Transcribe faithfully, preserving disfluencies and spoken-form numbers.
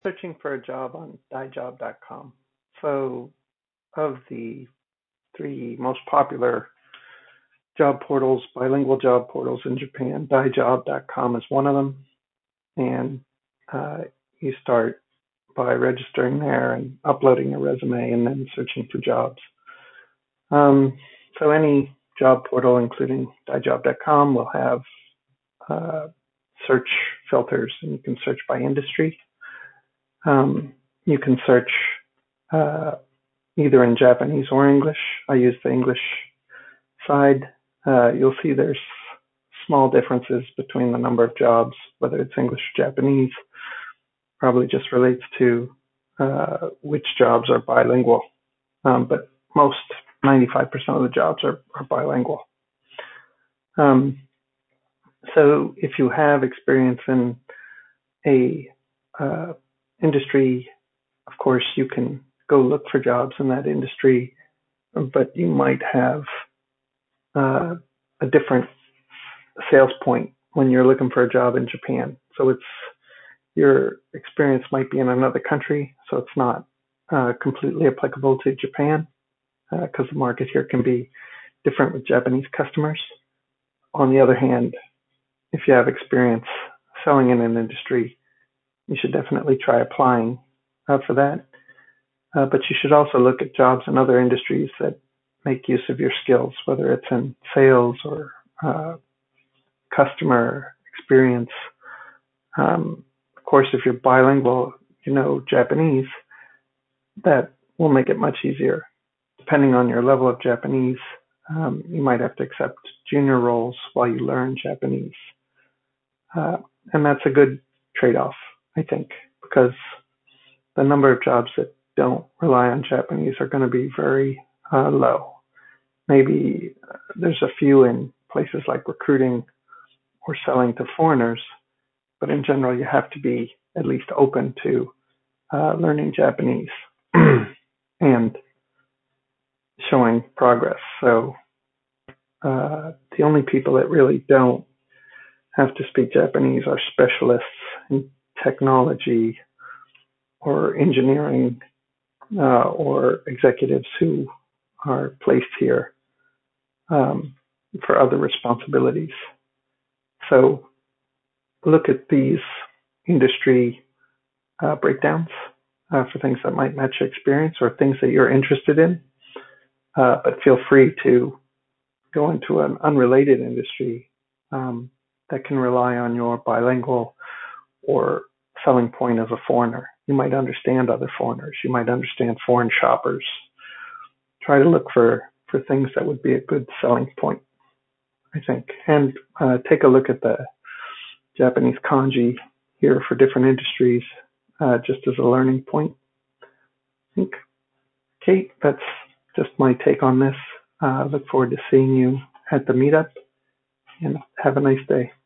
searching for a job on dai job dot com. So, of the three most popular job portals, bilingual job portals in Japan, dai job dot com is one of them. And uh, you start by registering there and uploading a resume and then searching for jobs. Um, so, any job portal, including dai job dot com, will have uh, search filters, and you can search by industry. Um, you can search uh, either in Japanese or English. I use the English side. Uh, you'll see there's small differences between the number of jobs, whether it's English or Japanese. Probably just relates to uh, which jobs are bilingual. Um, but most, ninety-five percent of the jobs are, are bilingual. Um, so if you have experience in a uh, industry, of course, you can go look for jobs in that industry, but you might have uh, a different sales point when you're looking for a job in Japan. So it's your experience might be in another country, so it's not uh, completely applicable to Japan because uh, the market here can be different with Japanese customers. On the other hand, if you have experience selling in an industry, you should definitely try applying uh, for that. Uh, but you should also look at jobs in other industries that make use of your skills, whether it's in sales or uh, customer experience. Um, of course, if you're bilingual, you know Japanese, that will make it much easier. Depending on your level of Japanese, um, you might have to accept junior roles while you learn Japanese. Uh, and that's a good trade-off, I think, because the number of jobs that don't rely on Japanese are going to be very uh, low. Maybe uh, there's a few in places like recruiting or selling to foreigners, but in general, you have to be at least open to uh, learning Japanese and showing progress. So uh, the only people that really don't have to speak Japanese are specialists in technology or engineering uh, or executives who are placed here um, for other responsibilities. So look at these industry uh, breakdowns uh, for things that might match your experience or things that you're interested in. Uh, but feel free to go into an unrelated industry um, that can rely on your bilingual or selling point as a foreigner. You might understand other foreigners. You might understand foreign shoppers. Try to look for, for things that would be a good selling point, I think. And uh, take a look at the Japanese kanji here for different industries, uh, just as a learning point. I think, Kate, that's just my take on this. Uh, look forward to seeing you at the meetup, and have a nice day.